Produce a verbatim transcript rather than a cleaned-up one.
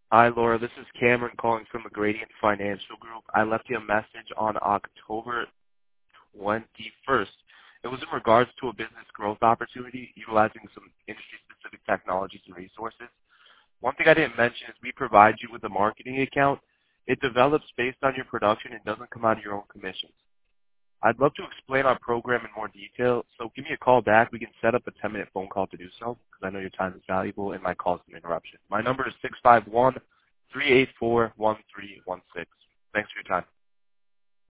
Hi, Laura. This is Cameron calling from the Gradient Financial Group. I left you a message on October twenty-first. It was in regards to a business growth opportunity utilizing some industry-specific technologies and resources. One thing I didn't mention is we provide you with a marketing account. It develops based on your production and doesn't come out of your own commissions. I'd love to explain our program in more detail, so give me a call back. We can set up a ten-minute phone call to do so, because I know your time is valuable and my call is an interruption. My number is six five one, three eight four, one three one six. Thanks for your time.